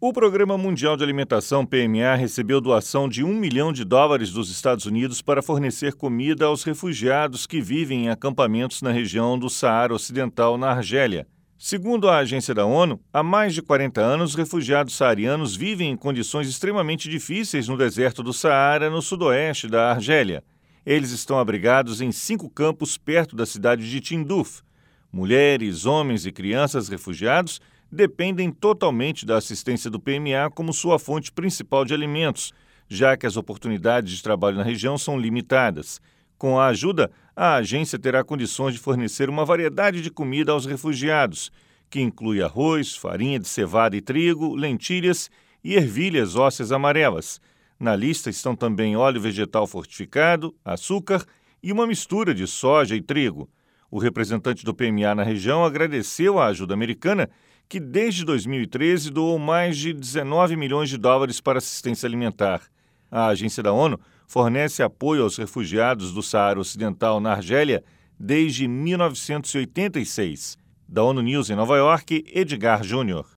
O Programa Mundial de Alimentação, PMA, recebeu doação de US$ 1 milhão dos Estados Unidos para fornecer comida aos refugiados que vivem em acampamentos na região do Saara Ocidental, na Argélia. Segundo a agência da ONU, há mais de 40 anos, refugiados saarianos vivem em condições extremamente difíceis no deserto do Saara, no sudoeste da Argélia. Eles estão abrigados em 5 campos perto da cidade de Tindouf. Mulheres, homens e crianças refugiados dependem totalmente da assistência do PMA como sua fonte principal de alimentos, já que as oportunidades de trabalho na região são limitadas. Com a ajuda, a agência terá condições de fornecer uma variedade de comida aos refugiados, que inclui arroz, farinha de cevada e trigo, lentilhas e ervilhas ósseas amarelas. Na lista estão também óleo vegetal fortificado, açúcar e uma mistura de soja e trigo. O representante do PMA na região agradeceu a ajuda americana, que desde 2013 doou mais de US$ 19 milhões para assistência alimentar. A agência da ONU fornece apoio aos refugiados do Saara Ocidental na Argélia desde 1986. Da ONU News em Nova York, Edgar Júnior.